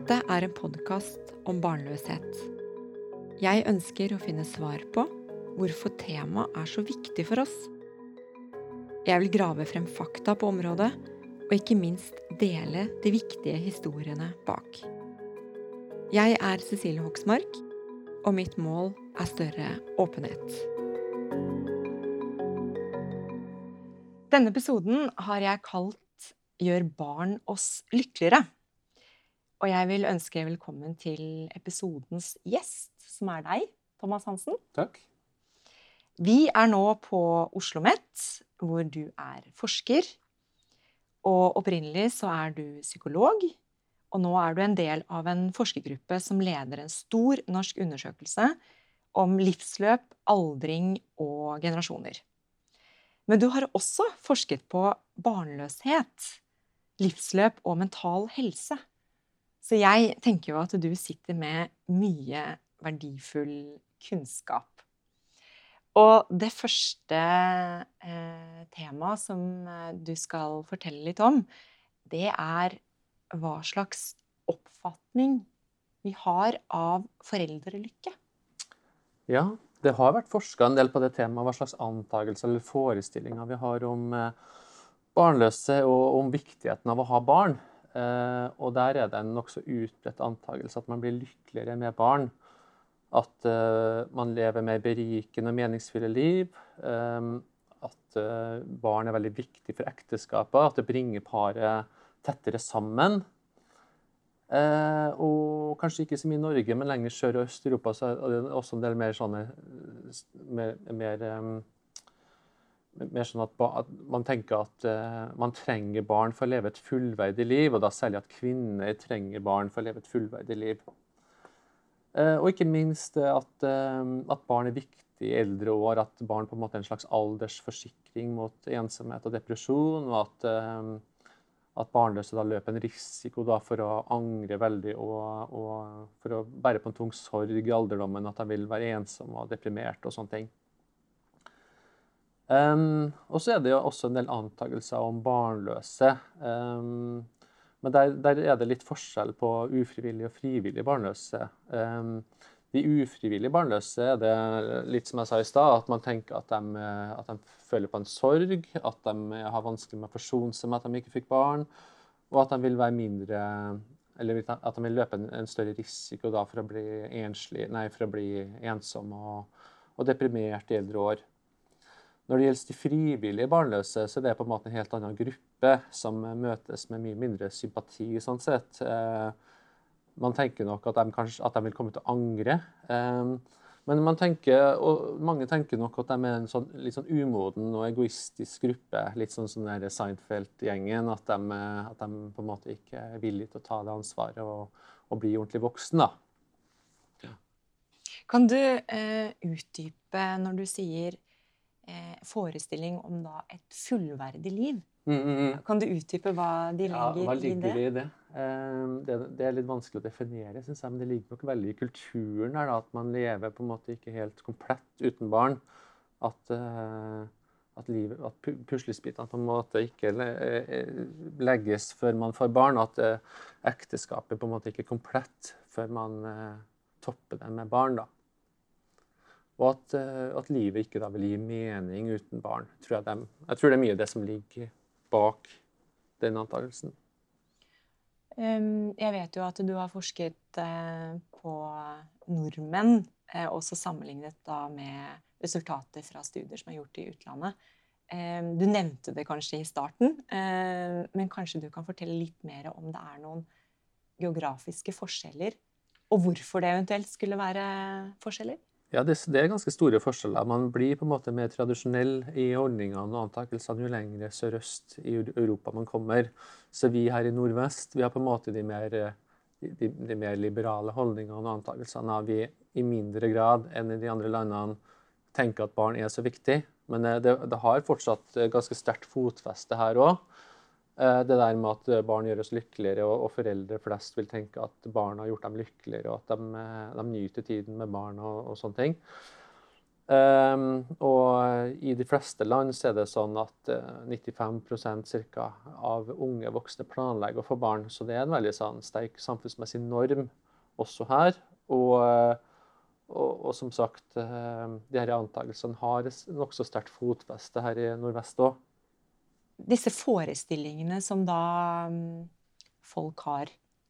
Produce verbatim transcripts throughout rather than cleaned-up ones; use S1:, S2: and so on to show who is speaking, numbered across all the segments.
S1: Dette er en podcast om barnløshet. Jeg ønsker å finne svar på hvorfor temaet er så viktig for oss. Jeg vil grave frem fakta på området, og ikke minst dele de viktige historiene bak. Jeg er Cecilie Hoksmark, og mitt mål er større åpenhet. Denne episoden har jeg kalt «Gjør barn oss lykkeligere?» Og jeg vil ønske velkommen til episodens gjest, som er deg, Thomas Hansen.
S2: Takk.
S1: Vi er nå på OsloMet, hvor du er forsker. Og opprinnelig så er du psykolog, og nå er du en del av en forskergruppe som leder en stor norsk undersøkelse om livsløp, aldring og generasjoner. Men du har også forsket på barnløshet, livsløp og mental helse. Så jeg tenker jo at du sitter med mye verdifull kunnskap. Og det første eh, temaet som du skal fortelle litt om, det er hva slags oppfatning vi har av foreldrelykke.
S2: Ja, det har vært forsket en del på det temaet, hva slags antagelser eller forestillinger vi har om eh, barnløse og om viktigheten av å ha barn. Uh, og der er det en nok så utbredt antagelse at man blir lykkeligere med barn. At uh, man lever mer berikende og meningsfulle liv. Um, at uh, barn er veldig viktig for ekteskapet. At det bringer paret tettere sammen. Uh, og kanskje ikke så mye i Norge, men lenger sør og Øst-Europa så er det også en del mer sånne mer, mer um, mer sånn at, at man tenker at uh, man trenger barn for å leve et fullverdig liv, og da særlig at kvinner trenger barn for å leve et fullverdig liv. Uh, og ikke minst at, uh, at barn er viktig i eldre år, at barn på en måte er en slags aldersforsikring mot ensomhet og depresjon, og at, uh, at barnløse da løper en risiko da for å angre veldig, og, og for å bære på en tung sorg i alderdommen, at de vil være ensomme og deprimert og sånne ting. Um, og så er det jo også en del antagelser om barnløse. Um, men der, der er det litt forskjell på ufrivillig og frivillig barnløse. Um, de ufrivillige barnløse er det litt som jeg sa i stad, at man tenker at de, at de føler på en sorg, at de har vanskelig med å forsone seg med at de ikke fikk barn, og at de vil være mindre, eller at de vil løpe en, en større risiko da for å bli enslig, nei, for å bli ensom og, og deprimert i eldre år. Når det gjelder de frivillige barnløse, så er det på en måte en helt annen gruppe som møtes med mye mindre sympati, sånn sett. Eh, man tenker nok at de, kanskje, at de vil komme til å angre. Eh, men man tenker, og mange tenker nok at de er en sånn, litt sånn umoden og egoistisk gruppe, litt sånn som den Seinfeld-gjengen, at de, at de på en måte ikke er villige til å ta det ansvaret og, og bli ordentlig voksen, da. Ja.
S1: Kan du eh, utdype når du sier Eh, forestilling om da et fullverdig liv.
S2: Mm, mm, mm.
S1: Kan du utdype hva de legger,
S2: ja, hva ligger
S1: i det?
S2: I det? Eh, det? Det er litt vanskelig å definere, synes jeg, men det ligger nok veldig i kulturen her, da, at man lever på en måte ikke helt komplett uten barn. At, eh, at, livet, at puslespitene på en måte ikke legges før man får barn, at eh, ekteskapet på en måte ikke er komplett før man eh, topper det med barn, da. Og at, at livet ikke da vil gi mening uten barn. Tror jeg, de, jeg tror det er mye det som ligger bak den antagelsen.
S1: Um, jeg vet jo at du har forsket uh, på nordmenn, uh, også sammenlignet da med resultater fra studier som er gjort i utlandet. Um, du nevnte det kanskje i starten, uh, men kanskje du kan fortelle litt mer om det er noen geografiske forskjeller, og hvorfor det eventuelt skulle være forskjeller?
S2: Ja, det, det er ganske store forskjeller. Man blir på en måte mer tradisjonell i holdningene og antakelsene jo lengre sørøst i Europa man kommer. Så vi her i nordvest, vi har på en måte de mer, de, de mer liberale holdningene og antakelsene. Vi i mindre grad enn i de andre landene tenker at barn er så viktig. Men det, det har fortsatt ganske sterkt fotfeste her også. Det der med at barn gjør oss lykkeligere, og, og foreldre flest vil tenke at barn har gjort dem lykkeligere, og at de, de nyter tiden med barn og, og sånne ting. Um, og i de fleste land så er det sånn at uh, nittifem prosent cirka av unge voksne planlegger å få barn, så det er en veldig sånn sterk samfunnsmessig norm også her. Og, uh, og, og som sagt, uh, de her antagelsene har nokså sterkt fotfeste her i Nordvest også.
S1: Disse forestillingene som da um, folk har,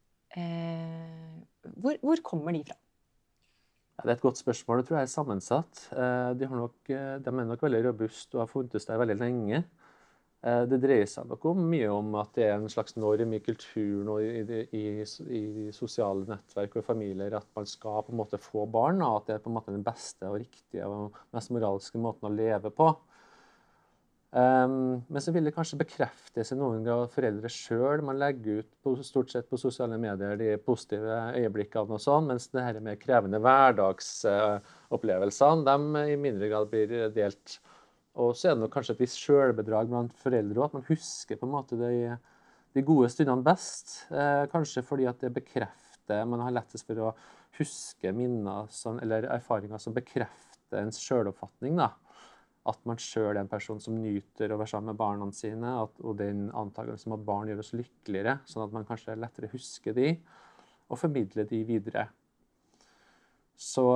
S1: eh, hvor, hvor kommer de fra?
S2: Ja, det er et godt spørsmål. Det tror jeg er sammensatt. De, har nok, de er nok veldig robuste og har funtes der veldig lenge. Det dreier seg nok om mye om at det er en slags norm i kulturen og i, i, i sosiale nettverk og familier at man skal på en måte få barn, og at det er på en måte den beste og riktige og mest moralske måten å leve på. Um, men så vil det kanskje bekreftes i noen grad foreldre selv. Man legger ut på, stort sett på sosiale medier de positive øyeblikkene og sånn, mens det her mer krevende hverdagsopplevelsene, uh, de i mindre grad blir delt. Og så er det nok kanskje et visst selvbedrag blant foreldre også, at man husker på en måte de, de gode stundene best. Uh, kanskje fordi at det bekrefter, man har lettest for å huske minner som, eller erfaringer som bekrefter ens selvoppfatning da. At man selv er en person som nyter å være sammen med barna sine, at, og den antakelsen om at barn gjør oss lykkeligere, sånn at man kanskje lettere husker de, og formidler de videre. Så,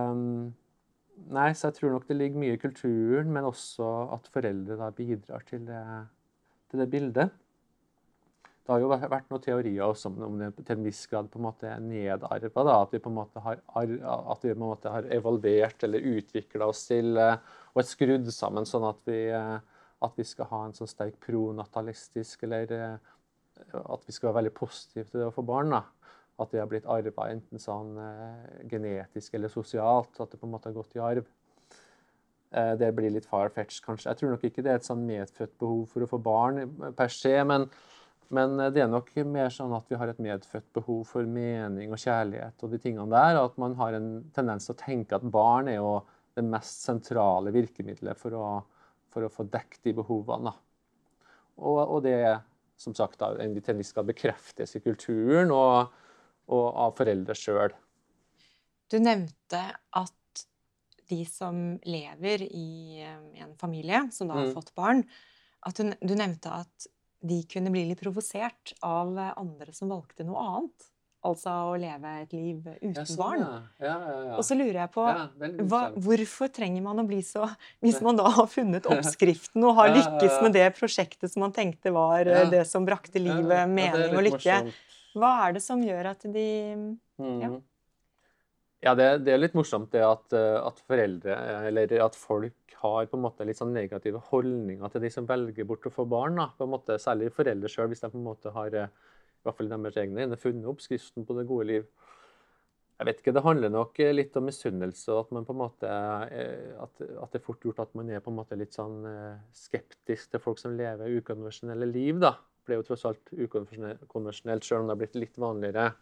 S2: nei, så jeg tror nok det ligger mye i kulturen, men også at foreldre da bidrar til det, til det bildet. Det har jo vært noen teorier også om det til en viss grad på en måte er nedarvet, da, at vi på en måte har, at vi på en måte har evolvert eller utviklet oss til og er skrudd sammen sånn at vi, at vi skal ha en sånn sterk pronatalistisk, eller at vi skal være veldig positive til det å få barn. Da. At det har blitt arvet enten sånn genetisk eller sosialt, at det på en måte har gått i arv. Det blir litt far-fetched kanskje. Jeg tror nok ikke det er et sånn medfødt behov for å få barn per se, men Men det er nok mer sånn at vi har et medfødt behov for mening og kjærlighet og de tingene der, og at man har en tendens til å tenke at barn er jo det mest sentrale virkemidlet for å, for å få dekket de behovene. Og, og det, som sagt, da, til en viss grad bekreftes i kulturen og, og av foreldre selv.
S1: Du nevnte at de som lever i en familie som da har mm. fått barn, at du, du nevnte at de kunne bli litt provosert av andre som valgte noe annet. Altså å leve et liv uten ja, sånn, barn.
S2: Ja. Ja, ja, ja.
S1: Og så lurer jeg på, ja, hva, hvorfor trenger man å bli så, hvis man da har funnet oppskriften og har ja, lykkes med det prosjektet som man tenkte var ja. det som brakte livet, ja, mening og lykke. Morsomt. Hva er det som gjør at de... Ja,
S2: ja det, det er litt morsomt det at, at foreldre, eller at folk har på en måte litt sånn negative holdninger til de som velger bort å få barn, da. På en måte, særlig foreldre selv, hvis de på en måte har, i hvert fall deres egne, funnet oppskriften på det gode liv. Jeg vet ikke, det handler nok litt om misunnelse, og at man på en måte, at, at det er fort gjort at man er på en måte litt sånn skeptisk til folk som lever ukonvensjonelle liv, da. For det er jo tross alt ukonvensjonelt, selv om det har blitt litt vanligere.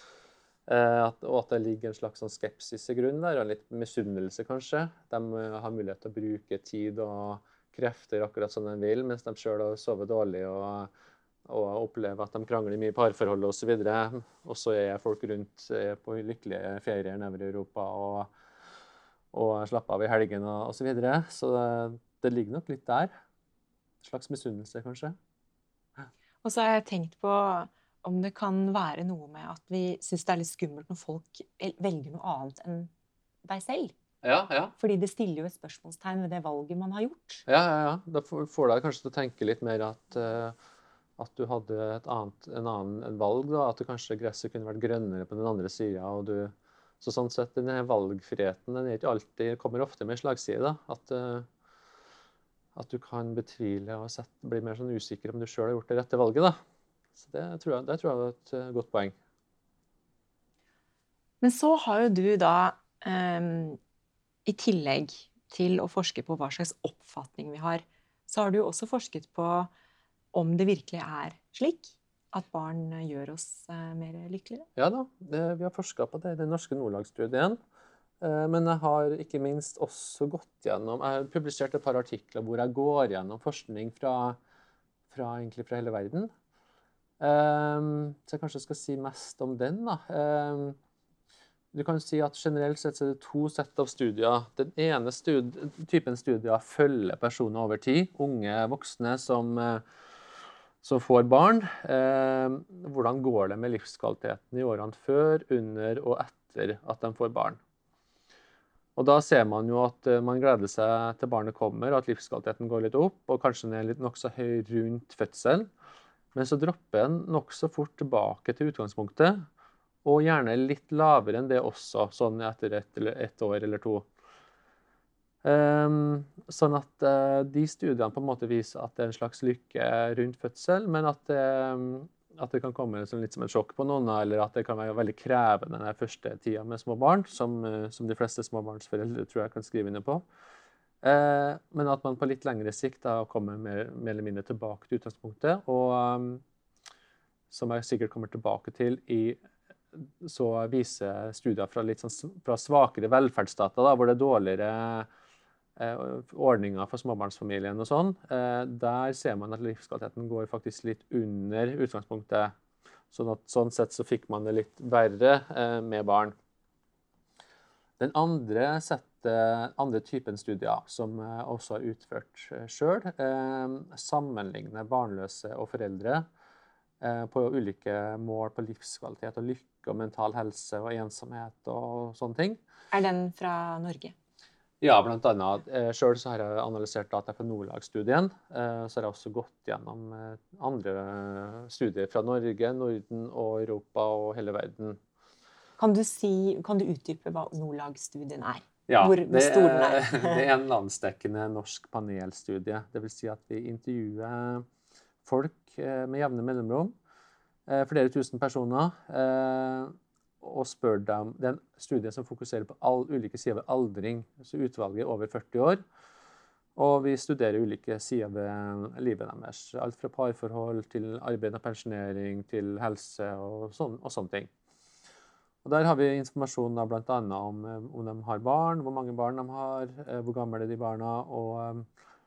S2: At, og at det ligger en slags sånn skepsis i grunnen der, og litt misunnelse kanskje. De har mulighet til å bruke tid og krefter akkurat som de vil, mens de selv har sovet dårlig og, og opplever at de krangler mye i parforhold og så videre. Og så er folk rundt på lykkelige ferier nedover i Europa og, og slapper av i helgen og, og så videre. Så det, det ligger nok litt der. En slags misunnelse kanskje.
S1: Og så har jeg tenkt på om det kan være noe med at vi synes det er litt skummelt når folk velger noe annet enn deg selv.
S2: Ja, ja.
S1: Fordi det stiller jo et spørsmålstegn ved det valget man har gjort.
S2: Ja, ja, ja. Da får deg kanskje til å tenke litt mer at, uh, at du hadde et annet, en annen valg, da. At det kanskje gresset kunne vært grønnere på den andre siden. Og du, så sånn sett, denne valgfriheten, den er ikke alltid, kommer ofte med slagside, da. At, uh, at du kan betvile og sette, bli mer sånn usikker om du selv har gjort det rette valget, da. Så det tror, jeg, det tror jeg er et uh, godt poeng.
S1: Men så har jo du da, um, i tillegg til å forske på hva slags oppfatning vi har, så har du jo også forsket på om det virkelig er slik at barn gjør oss uh, mer lykkeligere.
S2: Ja da, det, vi har forsket på det i den norske Nordlag-studien. Uh, men jeg har ikke minst også gått gjennom, jeg har publisert et par artikler hvor jeg går gjennom forskning fra, fra, egentlig fra hele verden. Um, så jeg kanskje skal si mest om den da. Um, du kan si at generelt sett så er det to sett av studier. Den ene studi typen studier følger personer over tid, unge voksne som, som får barn. Eh, hvordan går det med livskvaliteten i årene før, under og etter at de får barn? Og da ser man jo at man gleder seg til barnet kommer, og at livskvaliteten går litt opp, og kanskje den er litt nokså høy rundt fødsel. Men så dropper den nokså fort tilbake til utgangspunktet, og gjerne litt lavere enn det også, sånn etter et, eller et år eller to. Um, sånn at uh, de studiene på en måte viser at det er en slags lykke rundt fødsel, men at det, at det kan komme liksom litt som et sjokk på noen, eller at det kan være veldig krevende den første tida med små barn, som, som de fleste småbarnsforeldre tror jeg kan skrive under på. Eh, men at man på litt lengre sikt da kommer mer, mer eller mindre tilbake til utgangspunktet, og um, som jeg sikkert kommer tilbake til, i, så viser studier fra, litt sånn, fra svakere velferdsstater, da, hvor det er dårligere eh, ordninger for småbarnsfamilien og sånn, eh, der ser man at livskvaliteten går faktisk litt under utgangspunktet. Sånn, at, sånn sett så fikk man det litt verre eh, med barn. Den andre, settet, andre typen studier, som jeg også har utført selv, eh, sammenligner barnløse og foreldre eh, på ulike mål på livskvalitet og lykke og mental helse og ensomhet og sånne ting.
S1: Er den fra Norge?
S2: Ja, blant annet. Eh, selv så har jeg analysert data fra Nordlag-studien, eh, så har jeg også gått gjennom eh, andre studier fra Norge, Norden og Europa og hele verden.
S1: Kan du, si, kan du utdype hva Nordlag-studien er?
S2: Ja,
S1: hvor, hvor stor den er?
S2: Det er en landsdekkende norsk panelstudie. Det vil si at vi intervjuer folk med jevne mellomrom, flere tusen personer, og spør dem. Det er en studie som fokuserer på all, ulike sider ved aldring, så utvalget er over førti år. Og vi studerer ulike sider ved livet deres, alt fra parforhold til arbeid og pensjonering til helse og, sånn, og sånne ting. Og der har vi informasjon da, blant annet om om de har barn, hvor mange barn de har, hvor gamle er de barna, og,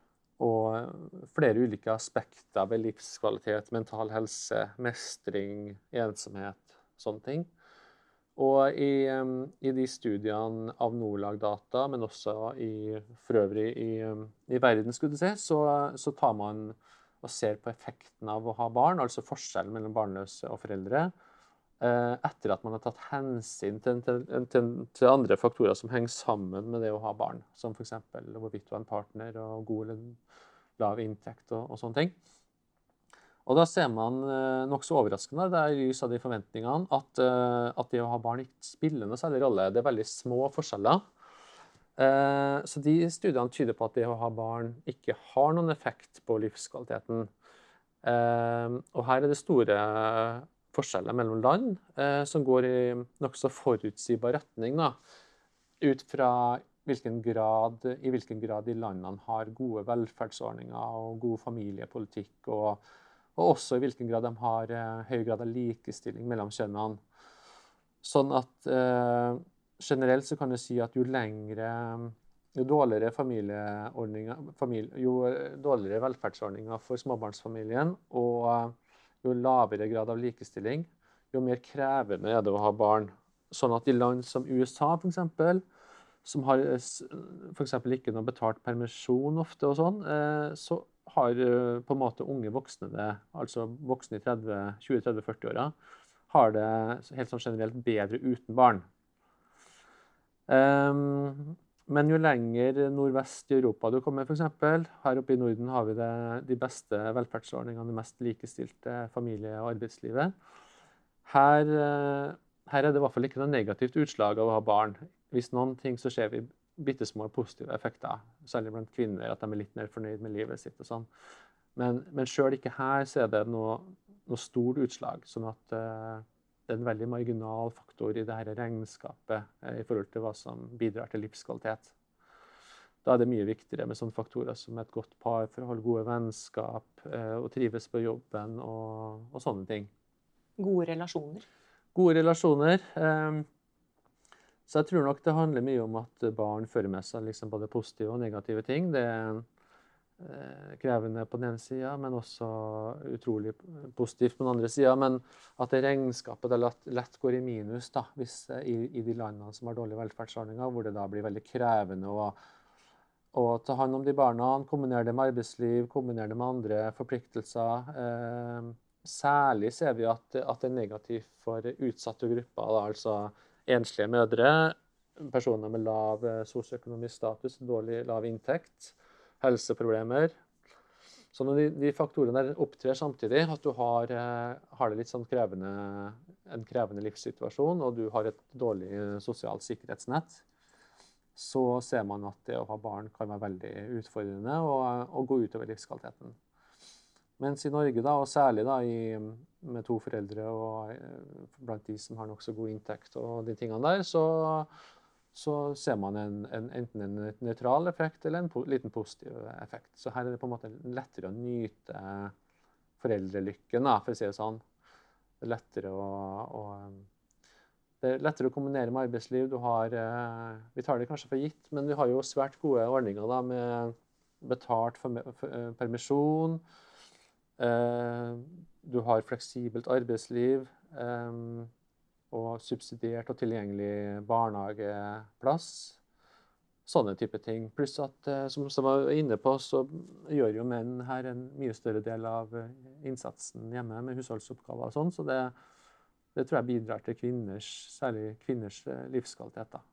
S2: og flere ulike aspekter ved livskvalitet, mental helse, mestring, ensomhet, sånne ting. Og i, i de studiene av Nordlag-data, men også i, for øvrig i, i verden, skulle du si, så, så tar man og ser på effekten av å ha barn, altså forskjellen mellom barnløse og foreldre, etter at man har tatt hensyn til, til, til, til andre faktorer som henger sammen med det å ha barn, som for eksempel hvorvidt du har en partner og god eller lav inntekt og, og sånne ting. Og da ser man eh, nok så overraskende, det er i lys av de forventningene, at, eh, at det å ha barn ikke spiller noe særlig rolle. Det er veldig små forskjeller. Eh, så de studiene tyder på at det å ha barn ikke har noen effekt på livskvaliteten. Eh, og her er det store forskjeller mellom land, eh, som går i nokså forutsigbar retning, da, ut fra hvilken grad, i hvilken grad de landene har gode velferdsordninger og god familiepolitikk, og, og også i hvilken grad de har eh, høy grad av likestilling mellom kjønnene. Sånn at eh, generelt så kan du si at jo lengre, jo dårligere familieordninger, familie, jo dårligere velferdsordninger for småbarnsfamilien, og jo lavere grad av likestilling, jo mer krevende er det å ha barn. Sånn at i land som U S A, for eksempel, som har for eksempel ikke noe betalt permisjon ofte og sånn, så har på en måte unge voksne det, altså voksne i tjue, tretti, førti-åra, har det helt sånn generelt bedre uten barn. Um, Men jo lenger nordvest i Europa du kommer, for eksempel, her oppe i Norden har vi det, de beste velferdsordningene, det mest likestilte familie- og arbeidslivet. Her, her er det i hvert fall ikke noe negativt utslag av å ha barn. Hvis noen ting så ser vi bittesmå positive effekter, særlig blant kvinner, at de er litt mer fornøyd med livet sitt og sånn. Men, men selv ikke her så er det noe, noe stort utslag, sånn at uh, det er en veldig marginal faktor i dette regnskapet eh, i forhold til hva som bidrar til livskvalitet. Da er det mye viktigere med sånne faktorer som et godt parforhold, gode vennskap, eh, og trives på jobben og, og sånne ting.
S1: Gode relasjoner.
S2: Gode relasjoner. Eh, så jeg tror nok det handler mye om at barn fører med seg liksom både positive og negative ting. Det, eh, krevende på den ene siden, men også utrolig positivt på den andre siden. Men at det regnskapet det lett, lett går i minus da, hvis, eh, i, i de landene som har dårlige velferdsordninger, hvor det da blir veldig krevende å Og ta hånd om de barna, kombinere det med arbeidsliv, kombinere det med andre forpliktelser. Eh, særlig ser vi at, at det er negativt for utsatte grupper, da, altså enslige mødre, personer med lav sosioøkonomisk status, dårlig lav inntekt, helseproblemer. Så når de, de faktorene der opptrer samtidig, at du har, eh, har det litt sånn krevende, en krevende livssituasjon, og du har et dårlig sosialt sikkerhetsnett, så ser man at det å ha barn kan være veldig utfordrende og, og gå utover livskvaliteten. Mens i Norge, da, og særlig da, i, med to foreldre og blant de som har nokså god inntekt og de tingene der, så, så ser man en, en, enten en nøytral effekt eller en po liten positiv effekt. Så her er det på en måte lettere å nyte foreldrelykken, da, for å si det sånn. Det er lettere å... å Det er lettere å kombinere med arbeidsliv. Du har, eh, vi tar det kanskje for gitt, men vi har jo svært gode ordninger da, med betalt for, for, uh, permisjon. Eh, du har fleksibelt arbeidsliv eh, og subsidiert og tilgjengelig barnehageplass. Sånne type ting. Pluss at, eh, som jeg var inne på, så gjør jo menn her en mye større del av innsatsen hjemme med husholdsoppgaver og sånn, så det Det tror jeg bidrar til kvinners, særlig kvinners livskvalitet. Da.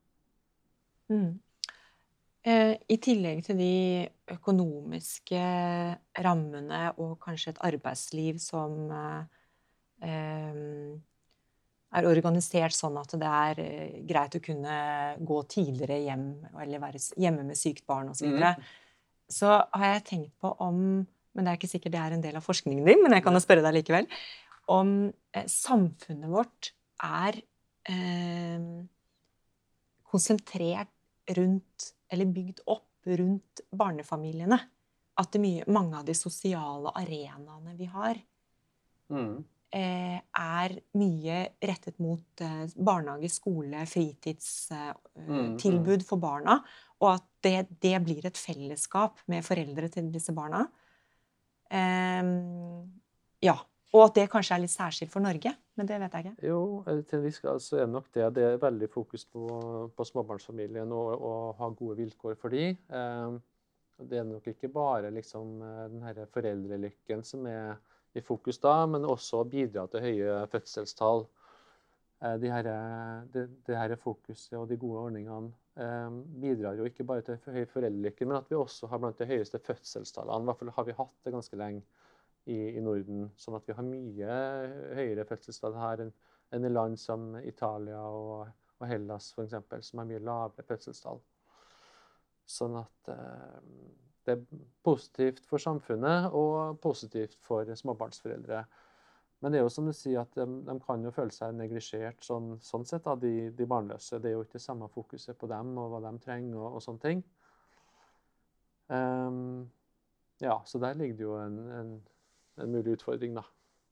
S1: Mm. Eh, I tillegg til de økonomiske rammene og kanskje et arbeidsliv som eh, er organisert sånn at det er eh, greit å kunne gå tidligere hjem eller være hjemme med sykt barn og så videre, mm. så har jeg tenkt på om, men det er ikke sikkert det er en del av forskningen din, men jeg kan jo spørre deg likevel, om eh, samfunnet vårt er eh, konsentrert rundt, eller bygd opp rundt barnefamiliene. At det mye, mange av de sosiale arenaene vi har, mm. eh, er mye rettet mot eh, barnehage, skole, fritidstilbud eh, mm. for barna, og at det, det blir et fellesskap med foreldre til disse barna. Eh, ja. Og at det kanskje er litt særskilt for Norge, men det vet jeg ikke.
S2: Jo, til en viss grad så er det nok det. Det er veldig fokus på, på småbarnsfamilien og, og ha gode vilkår for de. Eh, det er nok ikke bare liksom, den her foreldrelykken som er i fokus da, men også å bidra til høye fødselstall. Eh, de her, det, det her fokuset og de gode ordningene eh, bidrar jo ikke bare til høy foreldrelykke, men at vi også har blant de høyeste fødselstallene. I hvert fall har vi hatt det ganske lenge. I, i Norden, sånn at vi har mye høyere fødselstall her enn, enn i land som Italia og, og Hellas for eksempel, som har mye lavere fødselstall. Sånn at eh, det er positivt for samfunnet og positivt for småbarnsforeldre. Men det er jo som du sier at de, de kan jo føle seg neglisjert sånn, sånn sett av de, de barnløse. Det er jo ikke det samme fokuset på dem og hva de trenger og, og sånne ting. Um, ja, så der ligger det jo en, en en mulig utfordring, da.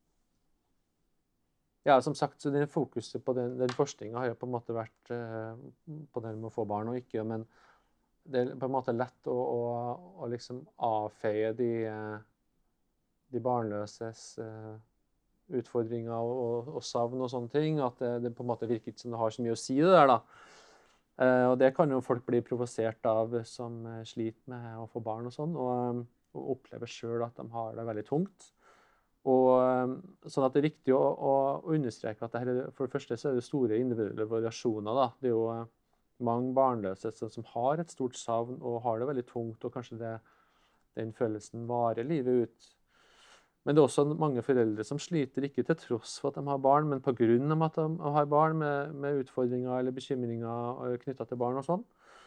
S2: Ja, som sagt, så det fokuset på den, den forskningen har jo på en måte vært eh, på det med å få barn og ikke, men det er på en måte lett å, å, å liksom avfeie de, de barnløses eh, utfordringer og, og, og savn og sånne ting, at det, det på en måte virker ikke som det har så mye å si det der, da. Eh, og det kan jo folk bli provosert av som sliter med å få barn og sånn, og og opplever selv at de har det veldig tungt. Og sånn at det er viktig å, å understreke at det her, for det første så er det store individuelle variasjoner. Da. Det er jo mange barnløse som, som har et stort savn og har det veldig tungt, og kanskje det, den følelsen varer livet ut. Men det er også mange foreldre som sliter ikke til tross for at de har barn, men på grunn av at de har barn med, med utfordringer eller bekymringer knyttet til barn og sånn.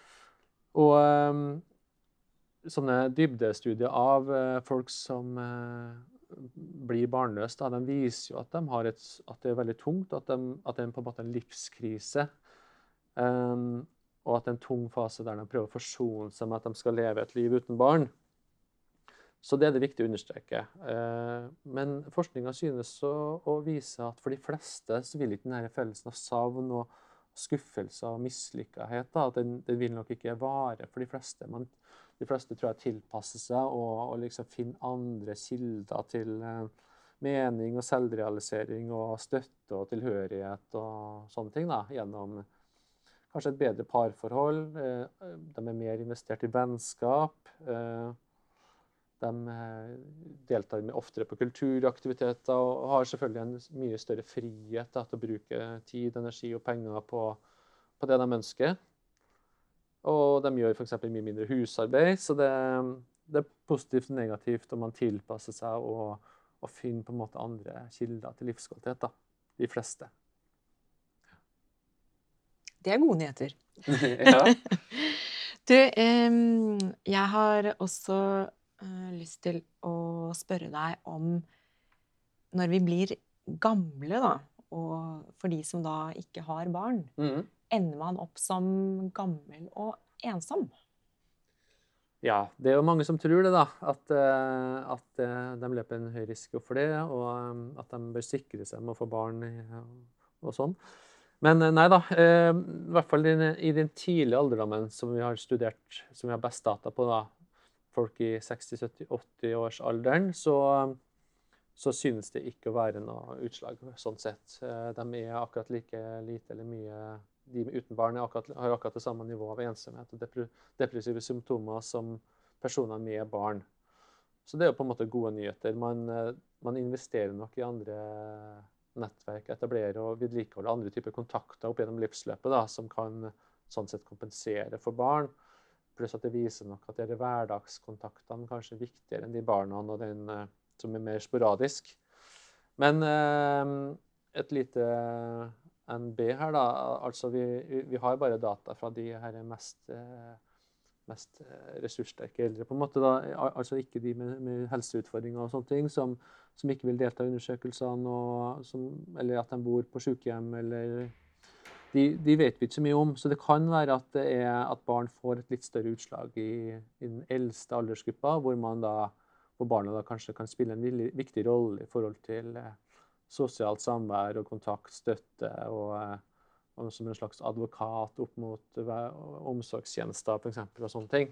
S2: Og sånne dybdestudier av eh, folk som eh, blir barnløse, da, de viser jo at, de har et, at det er veldig tungt, at, de, at det er på en måte en livskrise, um, og at det er en tung fase der de prøver å forsone seg med at de skal leve et liv uten barn. Så det er det viktig å understreke. Uh, men forskningen synes å, å vise at for de fleste så vil ikke denne følelsen av savn og skuffelse og mislykkethet, da, at den, den vil nok ikke vare for de fleste. Man de fleste tror jeg tilpasser seg og, og liksom finner andre kilder til eh, mening og selvrealisering og støtte og tilhørighet og sånne ting da, gjennom kanskje et bedre parforhold. Eh, de er mer investert i vennskap. Eh, de eh, deltar med oftere på kulturaktiviteter og har selvfølgelig en mye større frihet da, til å bruke tid, energi og penger på, på det de ønsker. Og de gjør for eksempel mye mindre husarbeid, så det, det er positivt og negativt om man tilpasser seg og, og finner på en måte andre kilder til livskvalitet, da. De fleste.
S1: Det er gode nyheter.
S2: Ja.
S1: Du, um, jeg har også uh, lyst til å spørre deg om når vi blir gamle da, og for de som da ikke har barn,
S2: Mm.
S1: ender man opp som gammel og ensom?
S2: Ja, det er jo mange som tror det da, at, uh, at uh, de løper en høy risiko for det, og um, at de bør sikre seg med å få barn uh, og sånn. Men nei da, eh, i hvert fall i, i den tidlige alderdommen som vi har studert, som vi har best data på da, folk i seksti, sytti, åtti års alderen, så, så synes det ikke å være noe utslag sånn sett. Eh, de er akkurat like lite eller mye, de uten barn er akkurat, har akkurat det samme nivå av ensomhet og depre, depressive symptomer som personer med barn. Så det er jo på en måte gode nyheter. Man, man investerer nok i andre nettverk, etablere og vedlikeholde andre typer kontakter opp gjennom livsløpet da, som kan sånn sett kompensere for barn. Pluss at det viser nok at de hverdagskontaktene kanskje er viktigere enn de barna og den eh, som er mer sporadisk. Men eh, et lite N B her da, altså vi, vi har bare data fra de her mest, eh, mest ressurssterke eldre på en måte da, altså ikke de med, med helseutfordringer og sånne ting, som som ikke vil delta i undersøkelsene, og som, eller at de bor på sykehjem, eller de, de vet vi ikke så mye om. Så det kan være at, det er, at barn får et litt større utslag i, i den eldste aldersgruppa, hvor, man da, hvor barna da kanskje kan spille en viktig rolle i forhold til eh, sosialt samvær og kontakt, støtte, og, og som en slags advokat opp mot uh, omsorgstjenester, for eksempel, og sånne ting.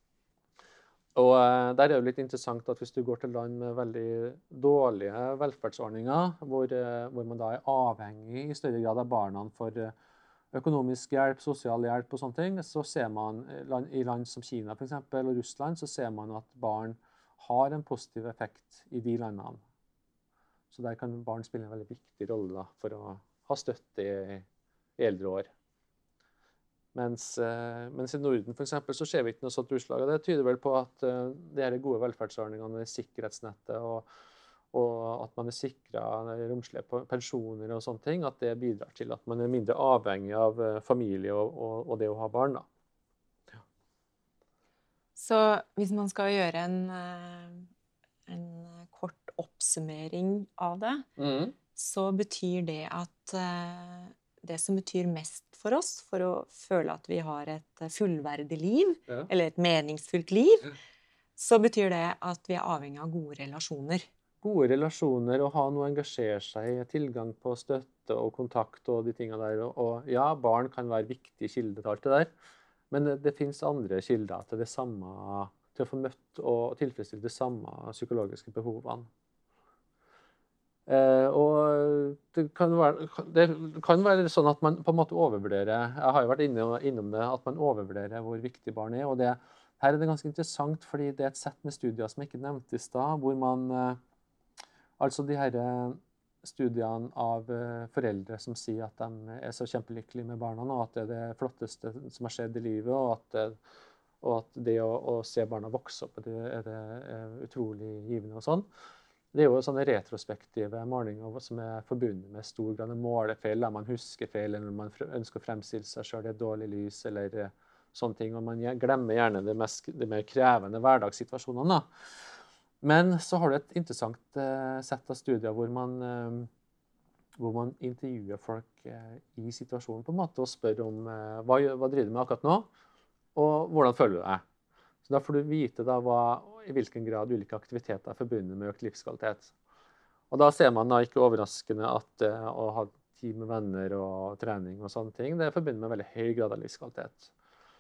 S2: Og der er det litt interessant at hvis du går til land med veldig dårlige velferdsordninger, hvor, hvor man da er avhengig i større grad av barna for økonomisk hjelp, sosial hjelp og sånne ting, så ser man i land som Kina for eksempel, og Russland, så ser man at barn har en positiv effekt i de landene. Så der kan barn spille en veldig viktig rolle da, for å ha støtte i, i eldre år. Mens, mens i Norden for eksempel, så ser vi ikke noe sånt utslag. Det tyder vel på at uh, det er gode velferdsordningene, sikkerhetsnettet, og, og at man er sikret romslige pensjoner og sånne ting, at det bidrar til at man er mindre avhengig av uh, familie og, og, og det å ha barn. Da. Ja.
S1: Så hvis man skal gjøre en, en kort oppsummering av det, mm. så betyr det at uh, det som betyr mest for oss, for å føle at vi har et fullverdig liv, ja. eller et meningsfullt liv, ja. så betyr det at vi er avhengig av gode relasjoner.
S2: Gode relasjoner, og ha noe å engasjere seg i, tilgang på støtte og kontakt og de tingene der. Og ja, barn kan være viktige kilder til alt det der, men det, det finnes andre kilder til det samme, til å få møtt og tilfredsstille de samme psykologiske behovene. Eh, og det kan, være, det kan være sånn at man på en måte overvurderer, jeg har jo vært inne, innom det, at man overvurderer hvor viktig barn er, og det, her er det ganske interessant, fordi det er et sett med studier som jeg ikke nevnte i sted, hvor man, eh, altså de her studiene av eh, foreldre som sier at de er så kjempelykkelige med barna, og at det er det flotteste som har skjedd i livet, og at det, og at det å, å se barna vokse opp, det er, det er utrolig givende og sånn. Det er jo sånne retrospektive målinger som er forbundet med stor grad av målefeil, der man husker feil, eller man ønsker å fremstille seg selv i et dårlig lys, eller sånne ting, og man glemmer gjerne det, mest, det mer krevende hverdagssituasjonene. Men så har du et interessant uh, sett av studier hvor man, uh, hvor man intervjuer folk uh, i situasjonen på en måte, og spør om uh, hva, hva driver du med akkurat nå, og hvordan føler du deg? Så da får du vite da hva, i hvilken grad ulike aktiviteter er forbundet med økt livskvalitet. Og da ser man da ikke overraskende at uh, å ha tid med venner og trening og sånne ting, det er forbundet med veldig høy grad av livskvalitet.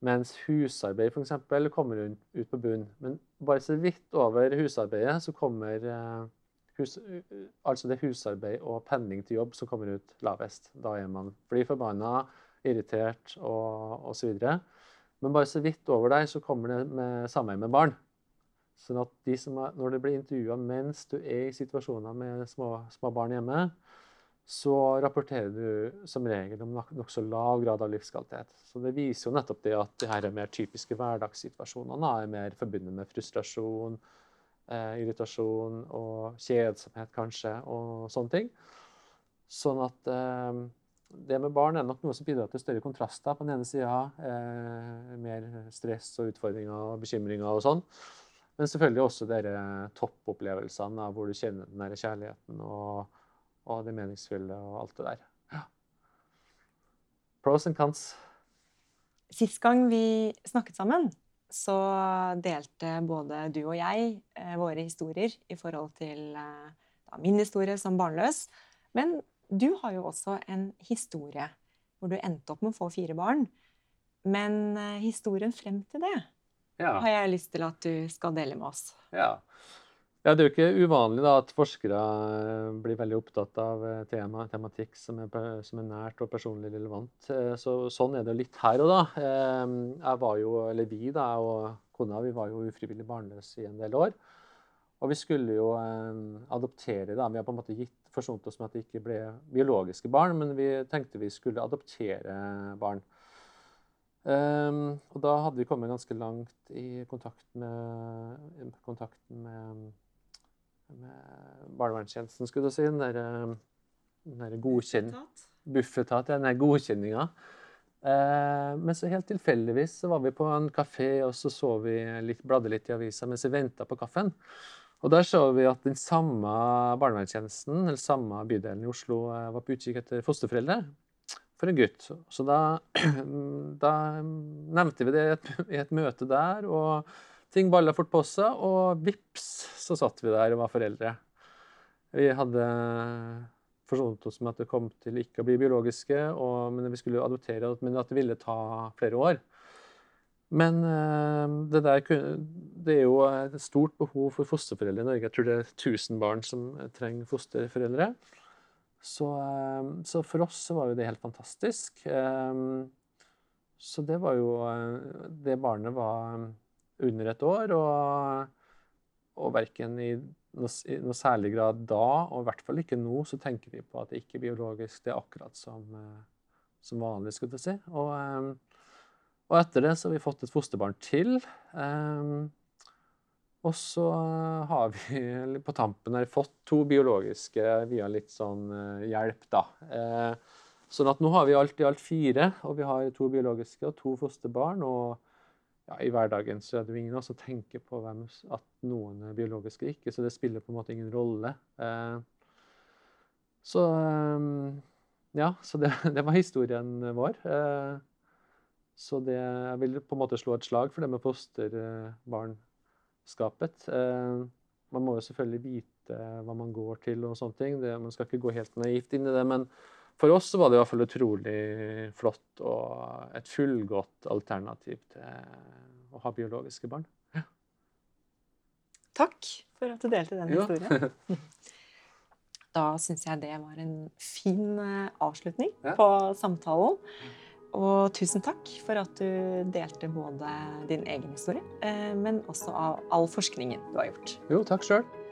S2: Mens husarbeid for eksempel kommer ut på bunn. Men bare så vidt over husarbeidet så kommer eh, hus, altså det husarbeid og pendling til jobb som kommer ut lavest. Da er man blir forbanna, irritert og, og så videre. Men bare så vidt over der så kommer det med samarbeid med barn. Sånn at de som er, når det blir intervjuet mens du er i situasjoner med små, små barn hjemme, så rapporterer du som regel om nok, nok så lav grad av livskvalitet. Så det viser jo nettopp det at de her mer typiske hverdagssituasjonene er mer forbundet med frustrasjon, eh, irritasjon og kjedsomhet kanskje, og sånne ting. Sånn at eh, det med barn er nok noe som bidrar til større kontraster på den ene siden, eh, mer stress og utfordringer og bekymringer og sånn. Men selvfølgelig også dere toppopplevelsene hvor du kjenner den der kjærligheten og og det meningsfulle og alt det der. Ja. Pros and cons.
S1: Sist gang vi snakket sammen, så delte både du og jeg eh, våre historier i forhold til eh, da, min historie som barnløs. Men du har jo også en historie hvor du endte opp med å få fire barn. Men eh, historien frem til det
S2: Ja.
S1: har jeg lyst til at du skal dele med oss.
S2: Ja. Ja, det er jo ikke uvanlig da, at forskere blir veldig opptatt av tema, tematikk som er, som er nært og personlig relevant. Så, sånn er det litt her og da. Jeg var jo, eller vi da, og kona, vi var jo ufrivillig barnløse i en del år. Og vi skulle jo adoptere da. Vi har på en måte gitt, forsont oss med at det ikke ble biologiske barn, men vi tenkte vi skulle adoptere barn. Um, og da hadde vi kommet ganske langt i kontakt med, kontakten med med barnevernstjenesten, skulle du si, den der, den der godkjenning, Bufetat, ja, den der godkjenninga. Eh, men så helt tilfeldigvis så var vi på en kafé, og så så vi litt, bladde litt i avisa mens vi ventet på kaffen. Og der så vi at den samme barnevernstjenesten, eller samme bydelen i Oslo, var på utkikk etter fosterforeldre for en gutt. Så da, da nevnte vi det i et, i et møte der, og ting ballet fort på seg, og vips, så satt vi der og var foreldre. Vi hadde forsont oss med at det kom til ikke å bli biologiske, og, men vi skulle adoptere, men at det ville ta flere år. Men det, der, det er jo et stort behov for fosterforeldre i Norge. Jeg tror det er tusen barn som trenger fosterforeldre. Så, så for oss så var jo det helt fantastisk. Så det var jo, det barnet var under et år, og, og hverken i noe, i noe særlig grad da, og i hvert fall ikke nå, så tenker vi på at det ikke er biologisk, det er akkurat som, som vanlig, skulle jeg si. Og, og etter det så har vi fått et fosterbarn til, og så har vi på tampen her fått to biologiske via litt sånn hjelp da. Sånn at nå har vi alt i alt fire, og vi har to biologiske og to fosterbarn, og ja, i hverdagen så er det jo ingen som tenker på hvem, at noen er biologiske ikke, så det spiller på en måte ingen rolle. Eh, så ja, så det, det var historien vår. Eh, så det, jeg vil på en måte slå et slag for det med fosterbarnskapet. Eh, man må jo selvfølgelig vite hva man går til og sånne ting. Det, man skal ikke gå helt naivt inn i det, men for oss så var det i hvert fall utrolig flott og et fullgodt alternativ til å ha biologiske barn. Ja.
S1: Takk for at du delte den historien.
S2: Ja.
S1: Da synes jeg det var en fin avslutning
S2: Ja.
S1: på samtalen. Og tusen takk for at du delte både din egen historie, men også av all forskningen du har gjort.
S2: Jo, takk selv.